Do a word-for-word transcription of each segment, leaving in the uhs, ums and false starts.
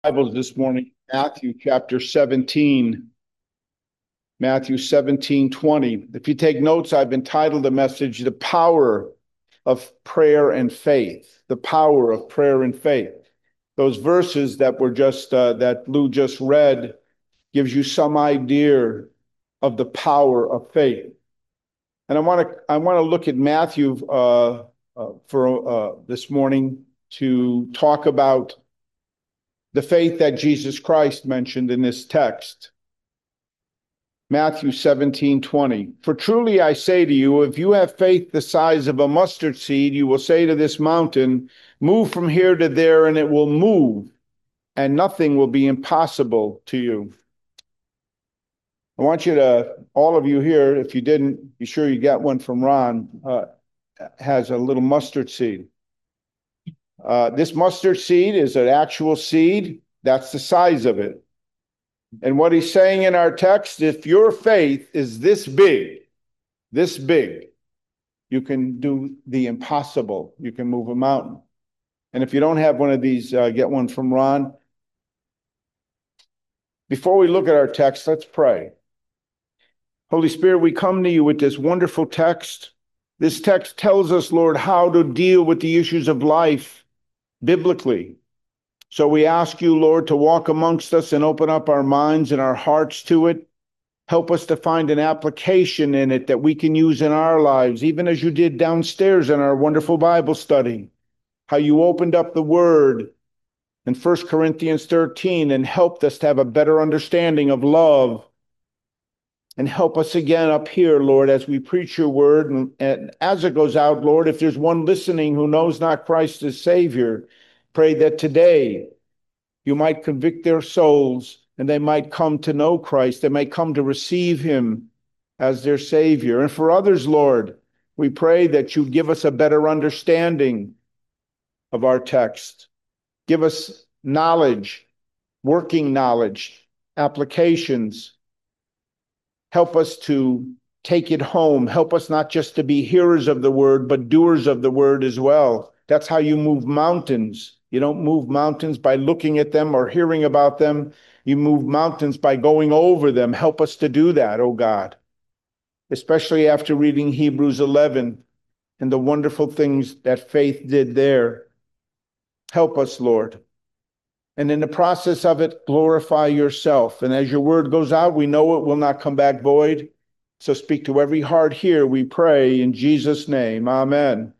Bibles this morning, Matthew chapter seventeen, Matthew seventeen twenty. If you take notes, I've entitled the message, The Power of Prayer and Faith. The Power of Prayer and Faith. Those verses that were just, uh, that Lou just read gives you some idea of the power of faith. And I want to, I want to look at Matthew uh, uh, for uh, this morning to talk about the faith that Jesus Christ mentioned in this text. Matthew seventeen twenty. For truly I say to you, if you have faith the size of a mustard seed, you will say to this mountain, move from here to there, and it will move, and nothing will be impossible to you. I want you to, all of you here, if you didn't, be sure you got one from Ron, uh, has a little mustard seed. Uh, this mustard seed is an actual seed. That's the size of it. And what he's saying in our text, if your faith is this big, this big, you can do the impossible. You can move a mountain. And if you don't have one of these, uh, get one from Ron. Before we look at our text, let's pray. Holy Spirit, we come to you with this wonderful text. This text tells us, Lord, how to deal with the issues of life biblically. So we ask you, Lord, to walk amongst us and open up our minds and our hearts to it. Help us to find an application in it that we can use in our lives, even as you did downstairs in our wonderful Bible study. How you opened up the word in First Corinthians thirteen and helped us to have a better understanding of love. And help us again up here, Lord, as we preach your word. And, and as it goes out, Lord, if there's one listening who knows not Christ as Savior, pray that today you might convict their souls and they might come to know Christ. They might come to receive him as their Savior. And for others, Lord, we pray that you give us a better understanding of our text. Give us knowledge, working knowledge, applications. Help us to take it home. Help us not just to be hearers of the word, but doers of the word as well. That's how you move mountains. You don't move mountains by looking at them or hearing about them. You move mountains by going over them. Help us to do that, oh God, especially after reading Hebrews eleven and the wonderful things that faith did there. Help us, Lord. And in the process of it, glorify yourself. And as your word goes out, we know it will not come back void. So speak to every heart here, we pray in Jesus' name. Amen.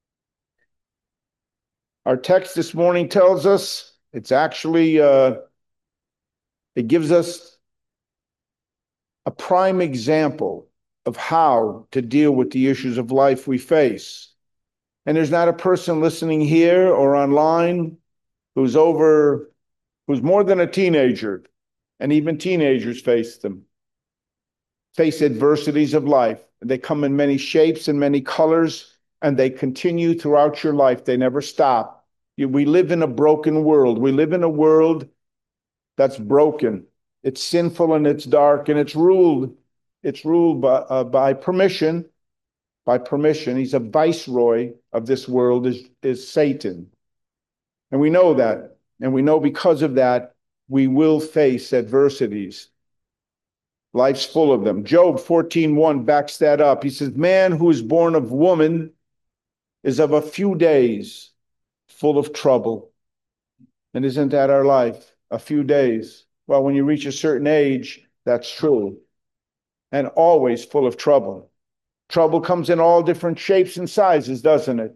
Our text this morning tells us, it's actually, uh, it gives us a prime example of how to deal with the issues of life we face. And there's not a person listening here or online who's over, who's more than a teenager, and even teenagers face them, face adversities of life. They come in many shapes and many colors, and they continue throughout your life. They never stop. We live in a broken world. We live in a world that's broken. It's sinful and it's dark, and it's ruled, it's ruled by, uh, by permission, by permission. He's a viceroy of this world, is, is Satan. And we know that. And we know because of that, we will face adversities. Life's full of them. Job fourteen one backs that up. He says, man who is born of woman is of a few days full of trouble. And isn't that our life? A few days. Well, when you reach a certain age, that's true. And always full of trouble. Trouble comes in all different shapes and sizes, doesn't it?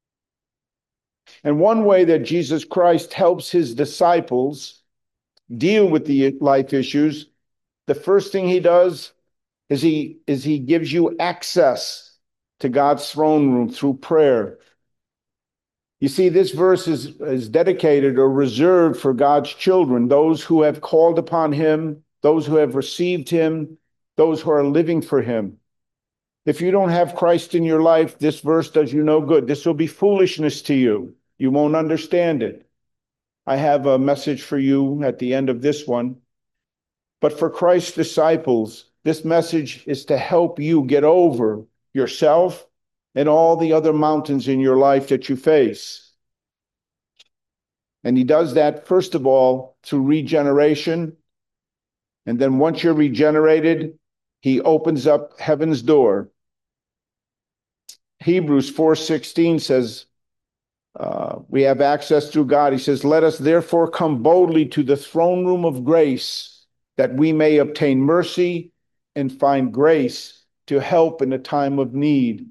And one way that Jesus Christ helps his disciples deal with the life issues, the first thing he does is he, is he gives you access to God's throne room through prayer. You see, this verse is, is dedicated or reserved for God's children, those who have called upon him, those who have received him, those who are living for him. If you don't have Christ in your life, this verse does you no good. This will be foolishness to you. You won't understand it. I have a message for you at the end of this one. But for Christ's disciples, this message is to help you get over yourself and all the other mountains in your life that you face. And he does that, first of all, through regeneration. And then once you're regenerated, he opens up heaven's door. Hebrews four sixteen says, uh, we have access through God. He says, let us therefore come boldly to the throne room of grace, that we may obtain mercy and find grace to help in a time of need.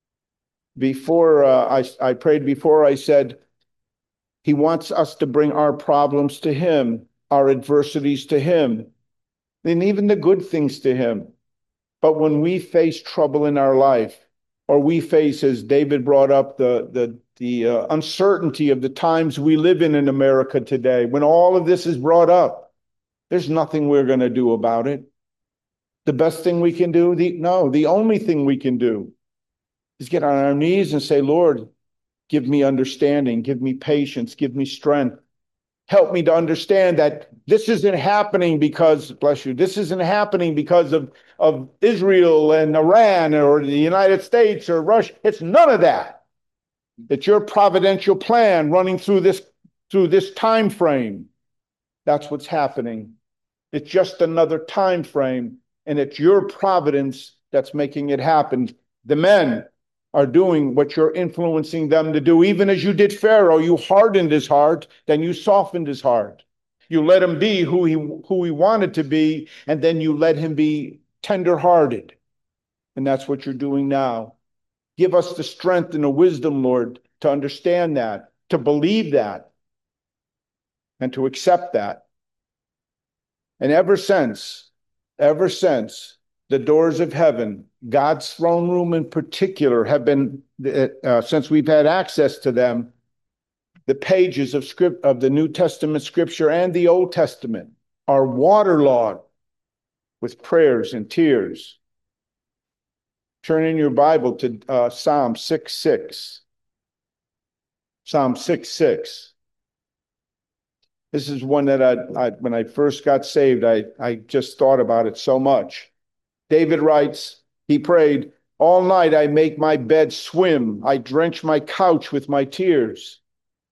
Before uh, I, I prayed before, I said, he wants us to bring our problems to him, our adversities to him, and even the good things to him. But when we face trouble in our life, or we face, as David brought up, the, the, the uh, uncertainty of the times we live in in America today, when all of this is brought up, there's nothing we're going to do about it. The best thing we can do, the, no, the only thing we can do is get on our knees and say, Lord, give me understanding, give me patience, give me strength. Help me to understand that this isn't happening because, bless you, this isn't happening because of, of Israel and Iran or the United States or Russia. It's none of that. It's your providential plan running through this, through this time frame. That's what's happening. It's just another time frame, and it's your providence that's making it happen. The men are doing what you're influencing them to do. Even as you did Pharaoh, you hardened his heart, then you softened his heart. You let him be who he, who he wanted to be, and then you let him be tender-hearted. And that's what you're doing now. Give us the strength and the wisdom, Lord, to understand that, to believe that, and to accept that. And ever since, ever since, the doors of heaven, God's throne room in particular, have been, uh, since we've had access to them, the pages of script of the New Testament scripture and the Old Testament are waterlogged with prayers and tears. Turn in your Bible to uh, Psalm six six. Psalm six six. This is one that I, I when I first got saved, I, I just thought about it so much. David writes, he prayed, all night I make my bed swim. I drench my couch with my tears.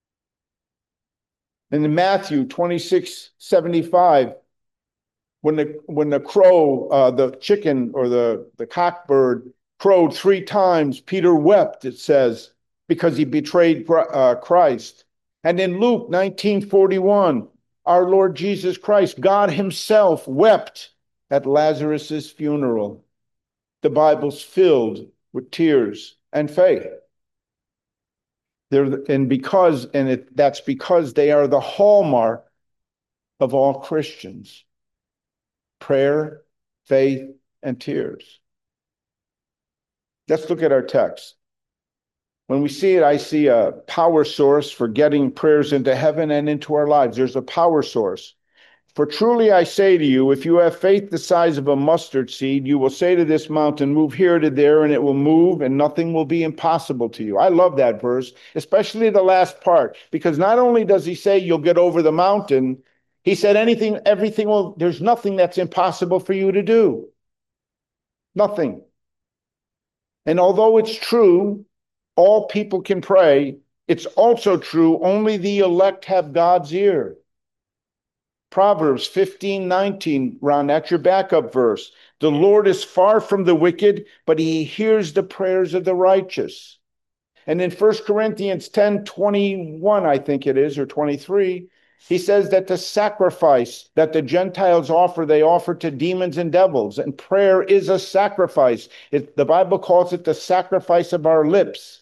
And in Matthew twenty-six seventy-five, when the when the crow, uh, the chicken or the, the cockbird crowed three times, Peter wept, it says, because he betrayed uh, Christ. And in Luke nineteen forty-one, our Lord Jesus Christ, God himself, wept at Lazarus's funeral. The Bible's filled with tears and faith. They're, and because, and it, that's because they are the hallmark of all Christians. Prayer, faith, and tears. Let's look at our text. When we see it, I see a power source for getting prayers into heaven and into our lives. There's a power source. For truly I say to you, if you have faith the size of a mustard seed, you will say to this mountain, move here to there, and it will move, and nothing will be impossible to you. I love that verse, especially the last part, because not only does he say you'll get over the mountain, he said anything, everything will, there's nothing that's impossible for you to do. Nothing. And although it's true, all people can pray, it's also true, only the elect have God's ear. Proverbs fifteen nineteen, Ron, that's your backup verse. The Lord is far from the wicked, but he hears the prayers of the righteous. And in First Corinthians ten twenty-one, I think it is, or twenty-three, he says that the sacrifice that the Gentiles offer, they offer to demons and devils. And prayer is a sacrifice. It, the Bible calls it the sacrifice of our lips.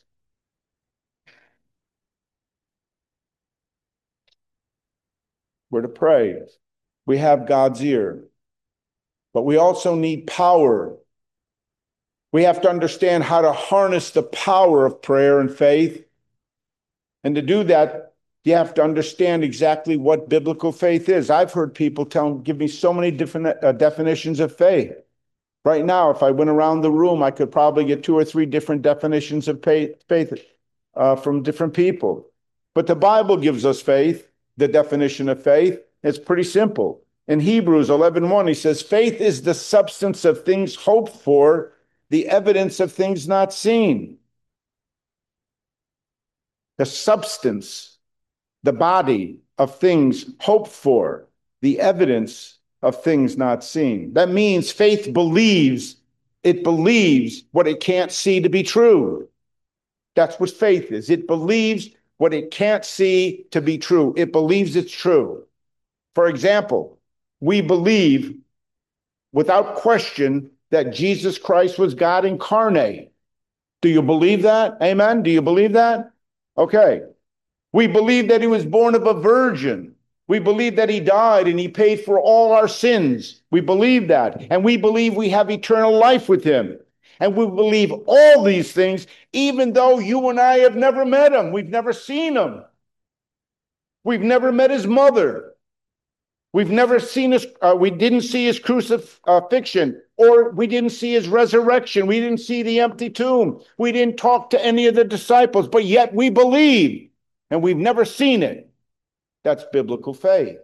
We're to pray. We have God's ear. But we also need power. We have to understand how to harness the power of prayer and faith. And to do that, you have to understand exactly what biblical faith is. I've heard people tell, give me so many different uh, definitions of faith. Right now, if I went around the room, I could probably get two or three different definitions of faith, faith uh, from different people. But the Bible gives us faith, the definition of faith. It's pretty simple. In Hebrews eleven one, he says, faith is the substance of things hoped for, the evidence of things not seen. The substance, the body of things hoped for, the evidence of things not seen. That means faith believes, it believes what it can't see to be true. That's what faith is. It believes what it can't see to be true. It believes it's true. For example, we believe without question that Jesus Christ was God incarnate. Do you believe that? Amen? Do you believe that? Okay. We believe that he was born of a virgin. We believe that he died and he paid for all our sins. We believe that. And we believe we have eternal life with him. And we believe all these things, even though you and I have never met him. We've never seen him. We've never met his mother. We've never seen his, uh, we didn't see his crucifixion, or we didn't see his resurrection. We didn't see the empty tomb. We didn't talk to any of the disciples, but yet we believe, and we've never seen it. That's biblical faith.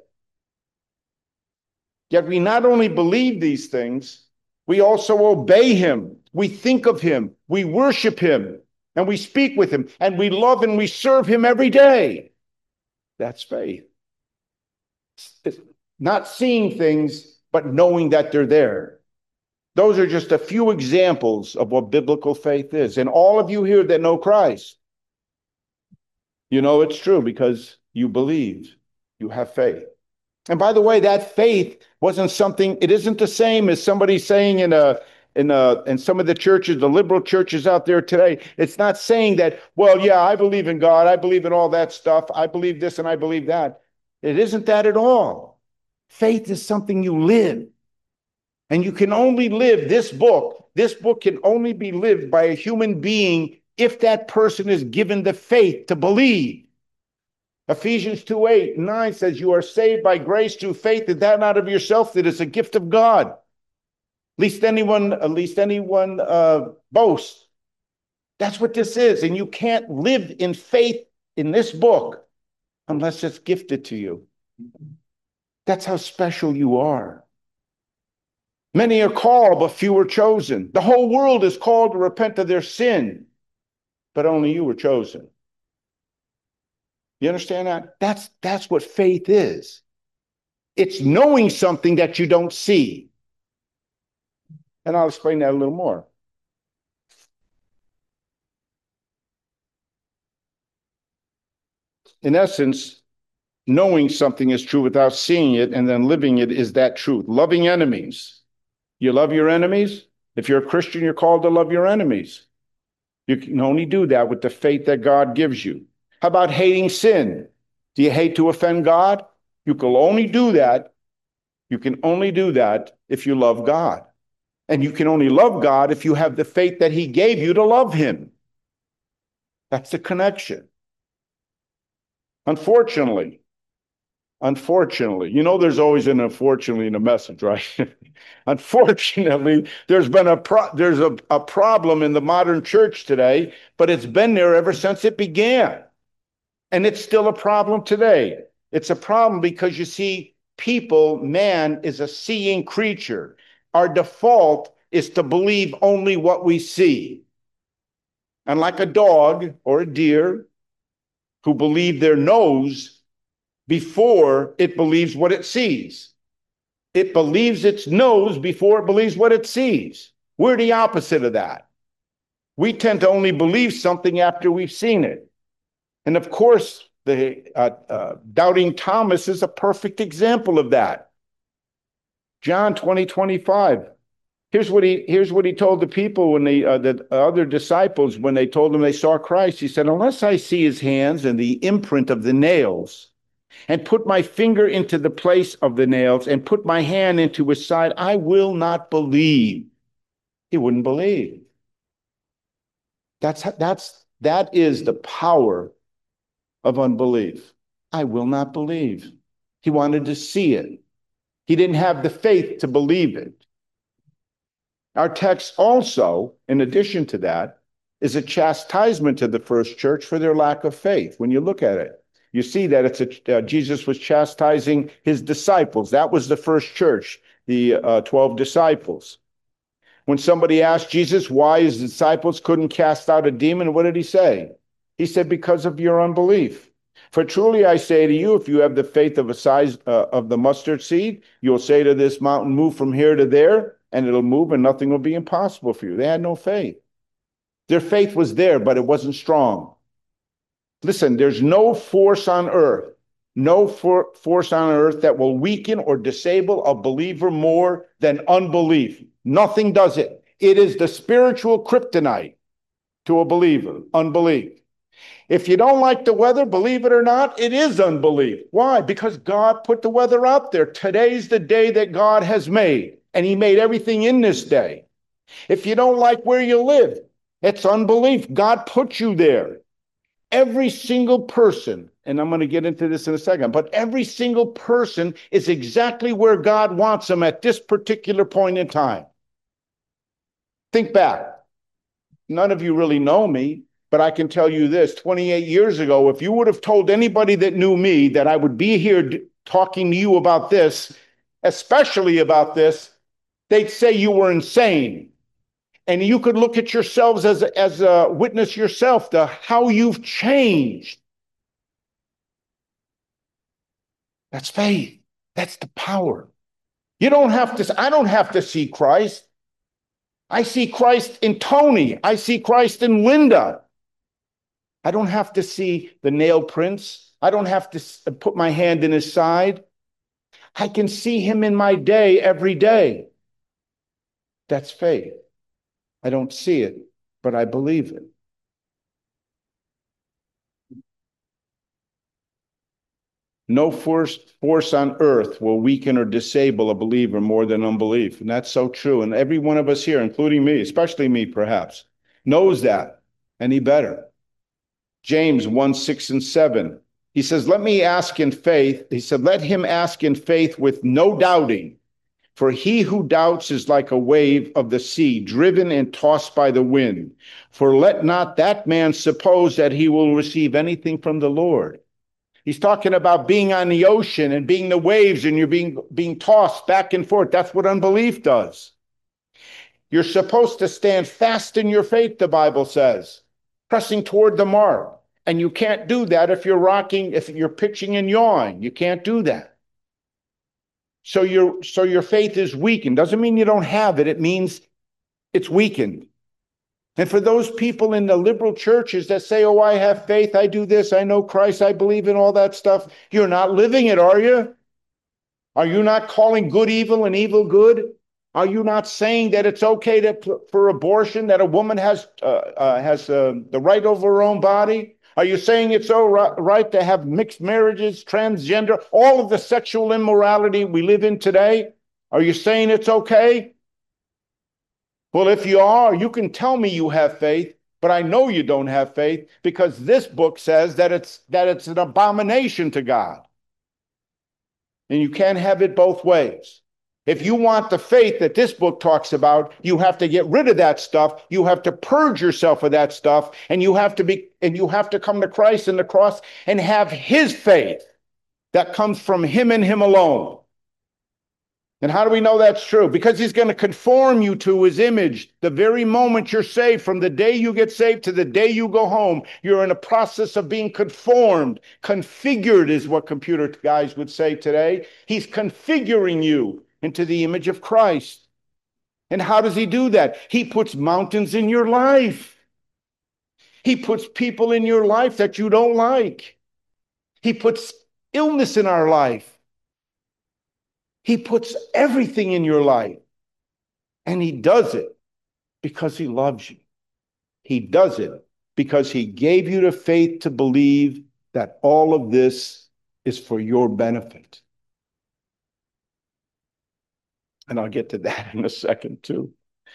Yet we not only believe these things, we also obey him. We think of him. We worship him, and we speak with him, and we love and we serve him every day. That's faith. It's not seeing things, but knowing that they're there. Those are just a few examples of what biblical faith is. And all of you here that know Christ, you know it's true because you believe, you have faith. And by the way, that faith wasn't something, it isn't the same as somebody saying in a in a in some of the churches, the liberal churches out there today. It's not saying that, well, yeah, I believe in God, I believe in all that stuff, I believe this and I believe that. It isn't that at all. Faith is something you live. And you can only live this book. This book can only be lived by a human being if that person is given the faith to believe. Ephesians two, eight, nine says, you are saved by grace through faith, and that not of yourself, that is a gift of God. Least anyone, at least anyone uh, boasts. That's what this is. And you can't live in faith in this book unless it's gifted to you. That's how special you are. Many are called, but few are chosen. The whole world is called to repent of their sin, but only you were chosen. You understand that? That's, that's what faith is. It's knowing something that you don't see. And I'll explain that a little more. In essence, knowing something is true without seeing it and then living it is that truth. Loving enemies. You love your enemies? If you're a Christian, you're called to love your enemies. You can only do that with the faith that God gives you. How about hating sin? Do you hate to offend God? You can only do that. You can only do that if you love God. And you can only love God if you have the faith that he gave you to love him. That's the connection. Unfortunately, unfortunately, you know there's always an unfortunately in a message, right? Unfortunately, there's been a pro- there's a, a problem in the modern church today, but it's been there ever since it began. And it's still a problem today. It's a problem because you see, people, man is a seeing creature. Our default is to believe only what we see. And like a dog or a deer who believe their nose before it believes what it sees. It believes its nose before it believes what it sees. We're the opposite of that. We tend to only believe something after we've seen it. And of course, the uh, uh, doubting Thomas is a perfect example of that. John twenty, twenty-five. Here's what he, here's what he told the people when they, uh, the other disciples, when they told him they saw Christ. He said, unless I see his hands and the imprint of the nails, and put my finger into the place of the nails, and put my hand into his side, I will not believe. He wouldn't believe. That's, that's, that is the power of unbelief. I will not believe. He wanted to see it. He didn't have the faith to believe it. Our text also, in addition to that, is a chastisement to the first church for their lack of faith. When you look at it, you see that it's a, uh, Jesus was chastising his disciples. That was the first church, the uh, twelve disciples. When somebody asked Jesus why his disciples couldn't cast out a demon, what did he say? He said, because of your unbelief. For truly I say to you, if you have the faith of a size uh, of the mustard seed, you'll say to this mountain, move from here to there, and it'll move, and nothing will be impossible for you. They had no faith. Their faith was there, but it wasn't strong. Listen, there's no force on earth, no for force on earth that will weaken or disable a believer more than unbelief. Nothing does it. It is the spiritual kryptonite to a believer, unbelief. If you don't like the weather, believe it or not, it is unbelief. Why? Because God put the weather out there. Today's the day that God has made, and he made everything in this day. If you don't like where you live, it's unbelief. God put you there. Every single person, and I'm going to get into this in a second, but every single person is exactly where God wants them at this particular point in time. Think back. None of you really know me, but I can tell you this, twenty-eight years ago, if you would have told anybody that knew me that I would be here talking to you about this, especially about this, they'd say you were insane. And you could look at yourselves as a, as a witness yourself to how you've changed. That's faith. That's the power. You don't have to, I don't have to see Christ. I see Christ in Tony. I see Christ in Linda. I don't have to see the nail prints. I don't have to put my hand in his side. I can see him in my day every day. That's faith. I don't see it, but I believe it. No force, force on earth will weaken or disable a believer more than unbelief. And that's so true. And every one of us here, including me, especially me perhaps, knows that any better. James one, six and seven. He says, let me ask in faith. He said, let him ask in faith with no doubting. For he who doubts is like a wave of the sea, driven and tossed by the wind. For let not that man suppose that he will receive anything from the Lord. He's talking about being on the ocean and being the waves, and you're being, being tossed back and forth. That's what unbelief does. You're supposed to stand fast in your faith, the Bible says, pressing toward the mark. And you can't do that if you're rocking, if you're pitching and yawing. You can't do that. So your, so your faith is weakened. Doesn't mean you don't have it. It means it's weakened. And for those people in the liberal churches that say, oh, I have faith, I do this, I know Christ, I believe in all that stuff, you're not living it, are you? Are you not calling good evil and evil good? Are you not saying that it's okay to, for abortion, that a woman has, uh, uh, has uh, the right over her own body? Are you saying it's all right to have mixed marriages, transgender, all of the sexual immorality we live in today? Are you saying it's okay? Well, if you are, you can tell me you have faith, but I know you don't have faith because this book says that it's, that it's an abomination to God. And you can't have it both ways. If you want the faith that this book talks about, you have to get rid of that stuff. You have to purge yourself of that stuff, and you have to be, and you have to come to Christ and the cross and have his faith that comes from him and him alone. And how do we know that's true? Because he's going to conform you to his image. The very moment you're saved, from the day you get saved to the day you go home, you're in a process of being conformed. Configured is what computer guys would say today. He's configuring you into the image of Christ. And how does he do that? He puts mountains in your life. He puts people in your life that you don't like. He puts illness in our life. He puts everything in your life. And he does it because he loves you. He does it because he gave you the faith to believe that all of this is for your benefit. And I'll get to that in a second too.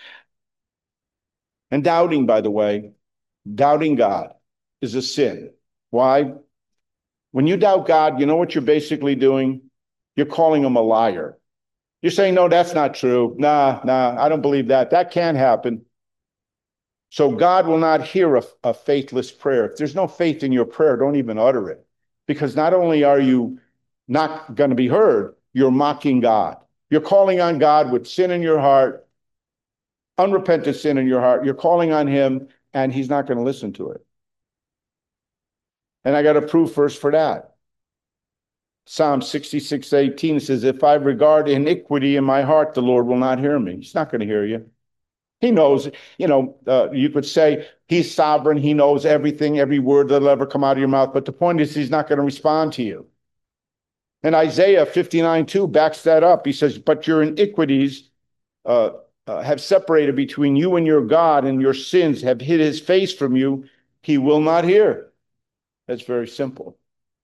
And doubting, by the way, doubting God is a sin. Why? When you doubt God, you know what you're basically doing? You're calling him a liar. You're saying, no, that's not true. Nah, nah, I don't believe that. That can't happen. So God will not hear a, a faithless prayer. If there's no faith in your prayer, don't even utter it. Because not only are you not going to be heard, you're mocking God. You're calling on God with sin in your heart, unrepentant sin in your heart. You're calling on him, and he's not going to listen to it. And I got a proof verse for that. Psalm sixty-six eighteen says, if I regard iniquity in my heart, the Lord will not hear me. He's not going to hear you. He knows, you know, uh, you could say he's sovereign. He knows everything, every word that'll ever come out of your mouth. But the point is, he's not going to respond to you. And Isaiah fifty-nine two backs that up. He says, but your iniquities uh, uh, have separated between you and your God, and your sins have hid his face from you. He will not hear. That's very simple.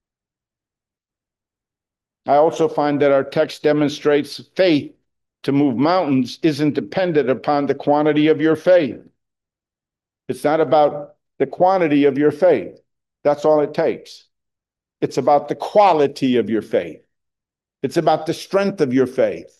I also find that our text demonstrates faith to move mountains isn't dependent upon the quantity of your faith. It's not about the quantity of your faith. That's all it takes. It's about the quality of your faith. It's about the strength of your faith.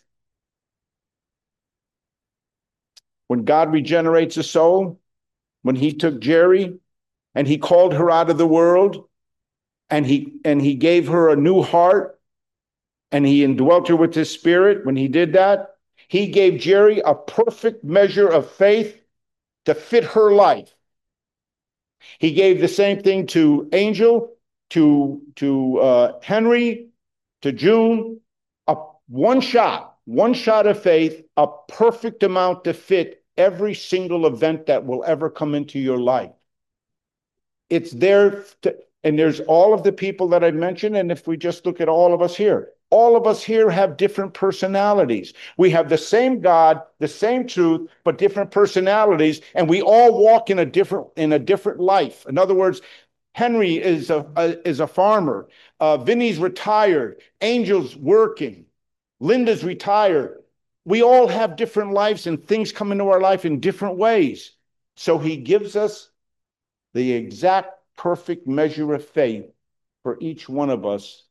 When God regenerates a soul, when he took Jerry and he called her out of the world, and he and he gave her a new heart, and he indwelt her with his spirit, when he did that, he gave Jerry a perfect measure of faith to fit her life. He gave the same thing to Angel, to, to uh, Henry, to June, a one shot, one shot of faith, a perfect amount to fit every single event that will ever come into your life. It's there, to, and there's all of the people that I mentioned, and if we just look at all of us here, all of us here have different personalities. We have the same God, the same truth, but different personalities, and we all walk in a different in a different life. In other words, Henry is a, a is a farmer. Uh, Vinny's retired. Angel's working. Linda's retired. We all have different lives, and things come into our life in different ways. So he gives us the exact perfect measure of faith for each one of us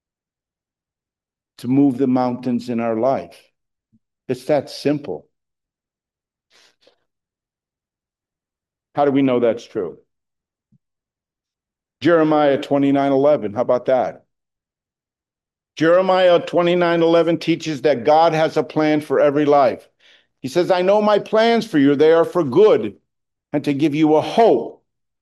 to move the mountains in our life. It's that simple. How do we know that's true? Jeremiah twenty-nine eleven, how about that? Jeremiah twenty-nine eleven teaches that God has a plan for every life. He says, I know my plans for you. They are for good and to give you a hope.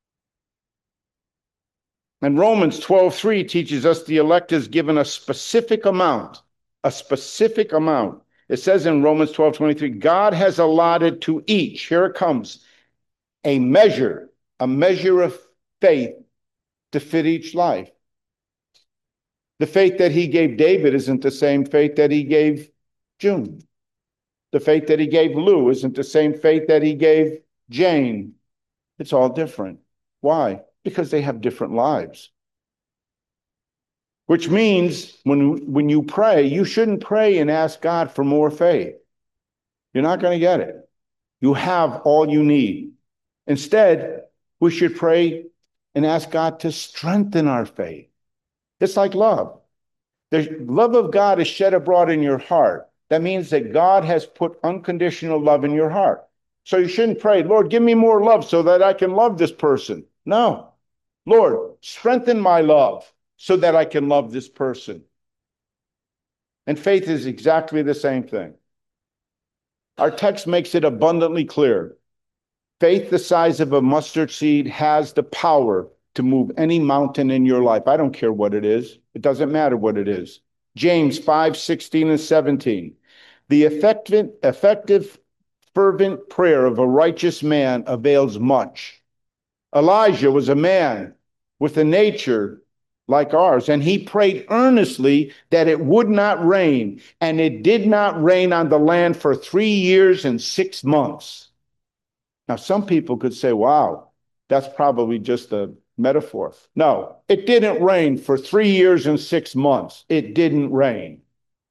And Romans twelve three teaches us the elect is given a specific amount, a specific amount. It says in Romans twelve twenty-three, God has allotted to each, here it comes, a measure, a measure of faith to fit each life. The faith that he gave David isn't the same faith that he gave June. The faith that he gave Lou isn't the same faith that he gave Jane. It's all different. Why? Because they have different lives. Which means when, when you pray, you shouldn't pray and ask God for more faith. You're not going to get it. You have all you need. Instead, we should pray and ask God to strengthen our faith. It's like love. The love of God is shed abroad in your heart. That means that God has put unconditional love in your heart. So you shouldn't pray, Lord, give me more love so that I can love this person. No. Lord, strengthen my love so that I can love this person. And faith is exactly the same thing. Our text makes it abundantly clear. Faith the size of a mustard seed has the power to move any mountain in your life. I don't care what it is. It doesn't matter what it is. James five sixteen and seventeen. The effective, effective, fervent prayer of a righteous man avails much. Elijah was a man with a nature like ours, and he prayed earnestly that it would not rain, and it did not rain on the land for three years and six months. Now, some people could say, wow, that's probably just a metaphor. No, it didn't rain for three years and six months. It didn't rain.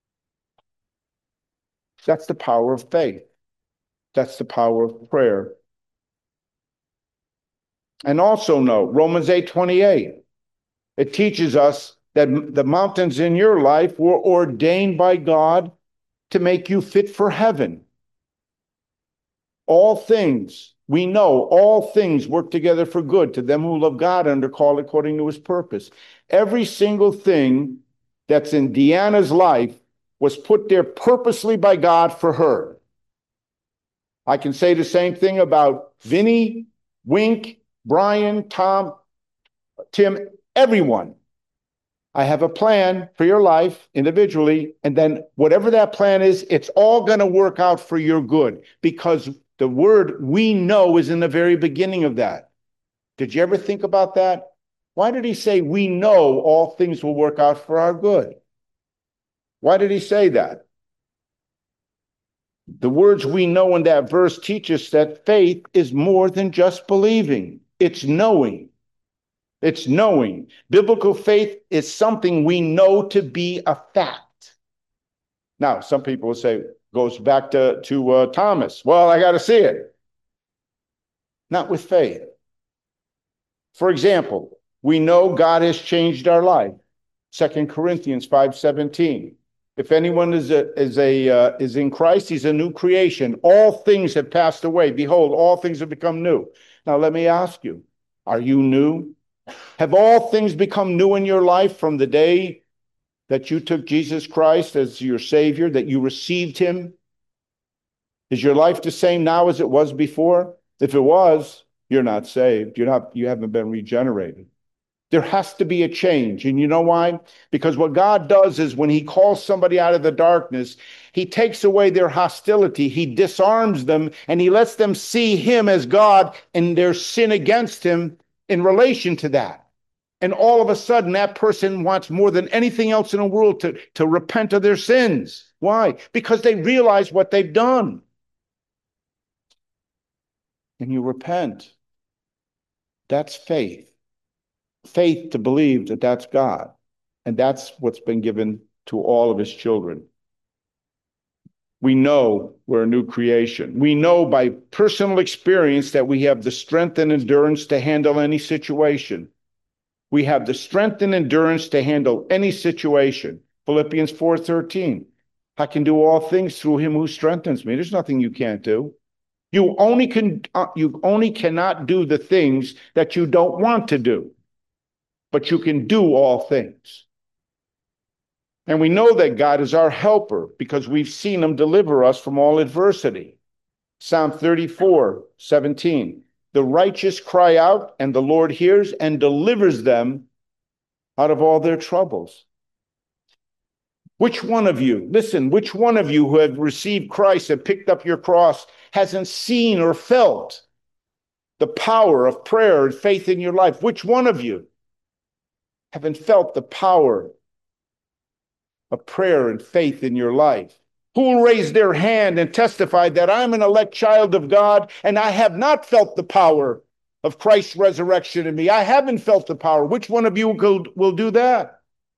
That's the power of faith. That's the power of prayer. And also note, Romans eight twenty-eight. It teaches us that the mountains in your life were ordained by God to make you fit for heaven. All things, we know, all things work together for good to them who love God and are called according to his purpose. Every single thing that's in Deanna's life was put there purposely by God for her. I can say the same thing about Vinny, Wink, Brian, Tom, Tim, Everyone. I have a plan for your life individually, and then whatever that plan is, it's all going to work out for your good, because the word we know is in the very beginning of that. Did you ever think about that? Why did he say we know all things will work out for our good? Why did he say that? The words we know in that verse teach us that faith is more than just believing. It's knowing. It's knowing. Biblical faith is something we know to be a fact. Now, some people will say, goes back to, to uh, Thomas. Well, I got to see it. Not with faith. For example, we know God has changed our life. Second Corinthians five seventeen. If anyone is a, is a uh, is in Christ, he's a new creation. All things have passed away. Behold, all things have become new. Now, let me ask you, are you new? Have all things become new in your life from the day that you took Jesus Christ as your Savior, that you received him? Is your life the same now as it was before? If it was, you're not saved. You're not, you haven't been regenerated. There has to be a change. And you know why? Because what God does is when he calls somebody out of the darkness, he takes away their hostility, he disarms them, and he lets them see him as God and their sin against him in relation to that. And all of a sudden, that person wants more than anything else in the world to, to repent of their sins. Why? Because they realize what they've done. And you repent. That's faith. Faith to believe that that's God. And that's what's been given to all of his children. We know we're a new creation. We know by personal experience that we have the strength and endurance to handle any situation. We have the strength and endurance to handle any situation. Philippians four thirteen. I can do all things through him who strengthens me. There's nothing you can't do. You only can, uh, you only cannot do the things that you don't want to do. But you can do all things. And we know that God is our helper because we've seen him deliver us from all adversity. Psalm thirty-four seventeen. The righteous cry out, and the Lord hears and delivers them out of all their troubles. Which one of you, listen, which one of you who have received Christ and picked up your cross hasn't seen or felt the power of prayer and faith in your life? Which one of you haven't felt the power of prayer and faith in your life? Who will raise their hand and testify that I'm an elect child of God and I have not felt the power of Christ's resurrection in me? I haven't felt the power. Which one of you will, will do that?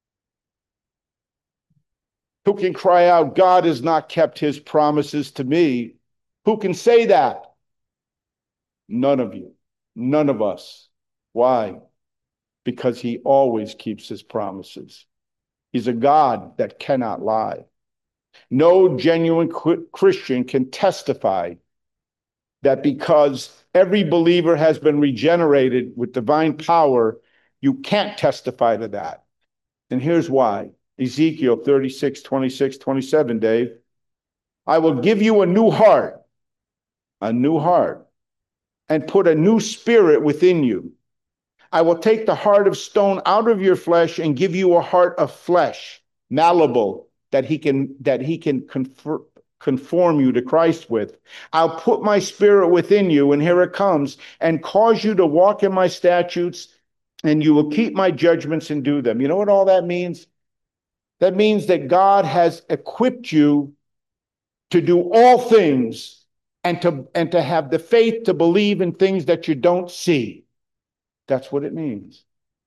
Who can cry out, God has not kept his promises to me? Who can say that? None of you. None of us. Why? Because he always keeps his promises. He's a God that cannot lie. No genuine Christian can testify that because every believer has been regenerated with divine power, you can't testify to that. And here's why. Ezekiel thirty-six, twenty-six, twenty-seven, Dave. I will give you a new heart, a new heart, and put a new spirit within you. I will take the heart of stone out of your flesh and give you a heart of flesh, malleable, that he can, that he can confer, conform you to Christ with. I'll put my spirit within you, and here it comes, and cause you to walk in my statutes, and you will keep my judgments and do them. You know what all that means? That means that God has equipped you to do all things and to, and to have the faith to believe in things that you don't see. That's what it means.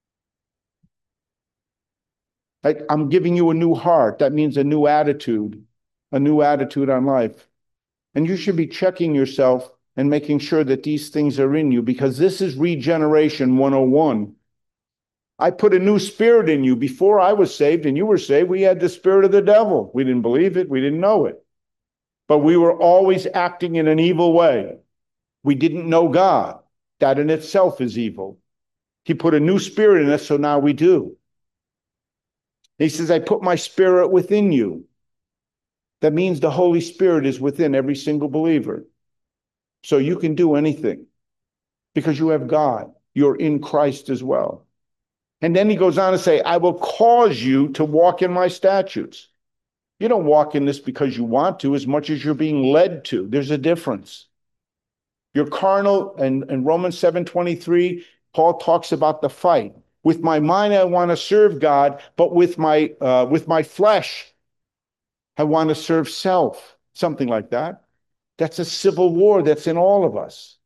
Like, I'm giving you a new heart. That means a new attitude, a new attitude on life. And you should be checking yourself and making sure that these things are in you, because this is regeneration one oh one. I put a new spirit in you. Before I was saved and you were saved, we had the spirit of the devil. We didn't believe it. We didn't know it. But we were always acting in an evil way. We didn't know God. That in itself is evil. He put a new spirit in us, so now we do. He says, I put my spirit within you. That means the Holy Spirit is within every single believer. So you can do anything because you have God. You're in Christ as well. And then he goes on to say, I will cause you to walk in my statutes. You don't walk in this because you want to as much as you're being led to. There's a difference. You're carnal, and in Romans seven twenty-three, Paul talks about the fight. With my mind, I want to serve God, but with my uh, with my flesh, I want to serve self. Something like that. That's a civil war that's in all of us.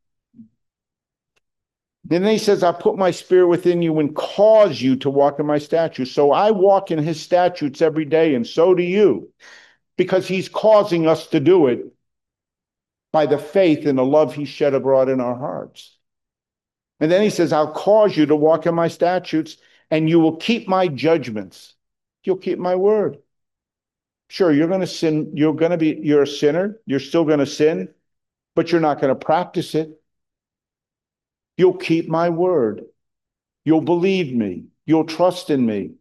Then he says, I'll put my spirit within you and cause you to walk in my statutes. So I walk in his statutes every day, and so do you, because he's causing us to do it by the faith and the love he shed abroad in our hearts. And then he says, I'll cause you to walk in my statutes, and you will keep my judgments. You'll keep my word. Sure, you're going to sin. You're going to be, you're a sinner. You're still going to sin, but you're not going to practice it. You'll keep my word. You'll believe me. You'll trust in me.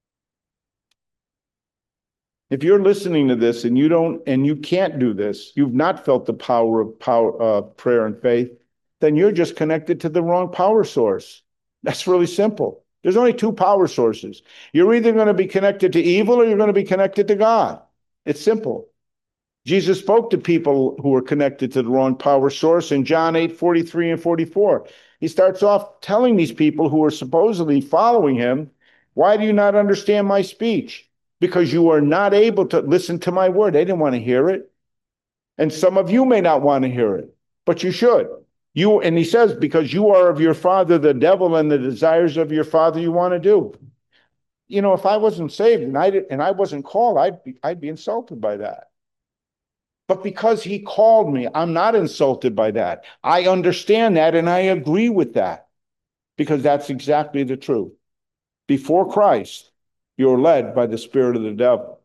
If you're listening to this and you don't, and you can't do this, you've not felt the power of power, uh, prayer and faith, then you're just connected to the wrong power source. That's really simple. There's only two power sources. You're either going to be connected to evil or you're going to be connected to God. It's simple. Jesus spoke to people who were connected to the wrong power source in John eight, forty-three and forty-four. He starts off telling these people who are supposedly following him, why do you not understand my speech? Because you are not able to listen to my word. They didn't want to hear it. And some of you may not want to hear it, but you should. You, and he says, because you are of your father, the devil, and the desires of your father you want to do. You know, if I wasn't saved and I, did, and I wasn't called, I'd be, I'd be insulted by that. But because he called me, I'm not insulted by that. I understand that and I agree with that because that's exactly the truth. Before Christ, you're led by the spirit of the devil.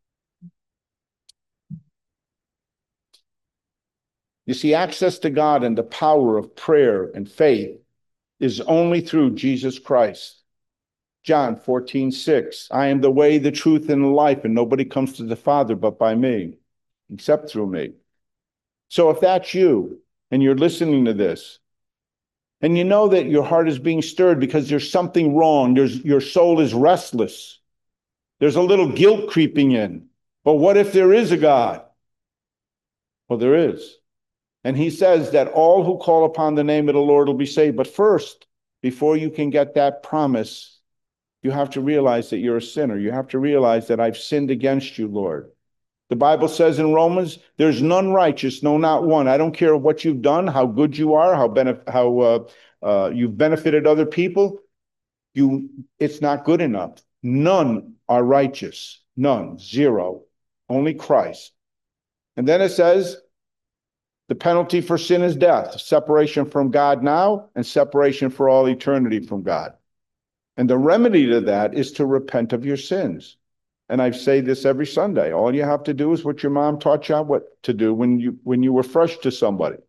You see, access to God and the power of prayer and faith is only through Jesus Christ. John fourteen, six, I am the way, the truth, and the life, and nobody comes to the Father but by me, except through me. So if that's you, and you're listening to this, and you know that your heart is being stirred because there's something wrong, there's, your soul is restless, there's a little guilt creeping in. But what if there is a God? Well, there is. And he says that all who call upon the name of the Lord will be saved. But first, before you can get that promise, you have to realize that you're a sinner. You have to realize that I've sinned against you, Lord. The Bible says in Romans, there's none righteous, no, not one. I don't care what you've done, how good you are, how, benef- how uh, uh, you've benefited other people. You, it's not good enough. None are righteous. None. Zero. Only Christ. And then it says, the penalty for sin is death, separation from God now and separation for all eternity from God. And the remedy to that is to repent of your sins. And I say this every Sunday. All you have to do is what your mom taught you what to do when you when you were fresh to somebody.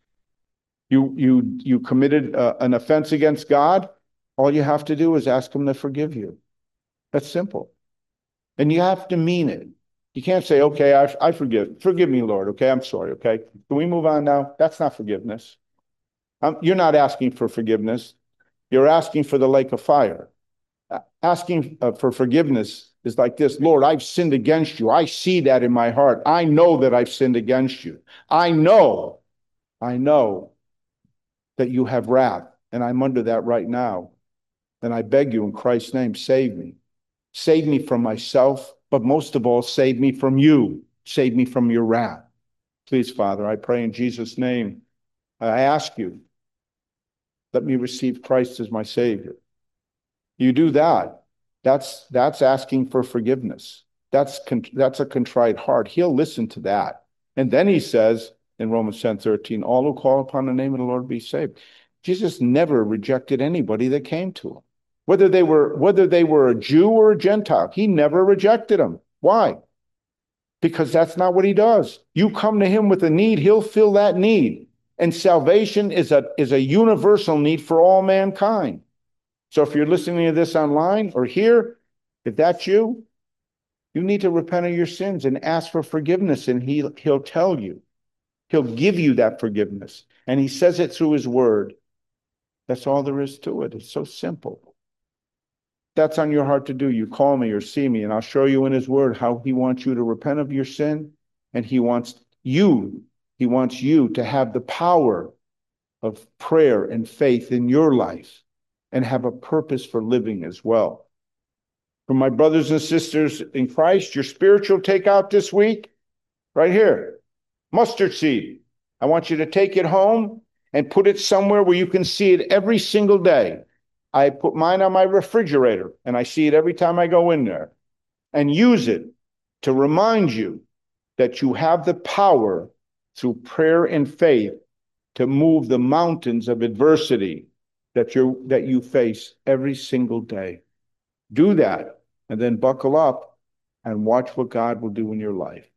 You you you committed uh, an offense against God. All you have to do is ask him to forgive you. That's simple. And you have to mean it. You can't say, okay, I, I forgive. Forgive me, Lord. Okay, I'm sorry. Okay, can we move on now? That's not forgiveness. Um, you're not asking for forgiveness. You're asking for the lake of fire. Uh, asking uh, for forgiveness is like this. Lord, I've sinned against you. I see that in my heart. I know that I've sinned against you. I know, I know that you have wrath, and I'm under that right now. And I beg you in Christ's name, save me. Save me from myself, but most of all, save me from you. Save me from your wrath. Please, Father, I pray in Jesus' name. I ask you, let me receive Christ as my Savior. You do that. That's, that's asking for forgiveness. That's, that's a contrite heart. He'll listen to that. And then he says in Romans ten thirteen, all who call upon the name of the Lord be saved. Jesus never rejected anybody that came to him. Whether they were, whether they were a Jew or a Gentile, he never rejected them. Why? Because that's not what he does. You come to him with a need, he'll fill that need. And salvation is a, is a universal need for all mankind. So if you're listening to this online or here, if that's you, you need to repent of your sins and ask for forgiveness, and he, he'll tell you. He'll give you that forgiveness. And he says it through his word. That's all there is to it. It's so simple. that's on your heart to do, you call me or see me, and I'll show you in his word how he wants you to repent of your sin. And he wants you, he wants you to have the power of prayer and faith in your life and have a purpose for living as well. For my brothers and sisters in Christ, your spiritual takeout this week, right here, mustard seed. I want you to take it home and put it somewhere where you can see it every single day. I put mine on my refrigerator, and I see it every time I go in there. And use it to remind you that you have the power through prayer and faith to move the mountains of adversity that you that you face every single day. Do that, and then buckle up and watch what God will do in your life.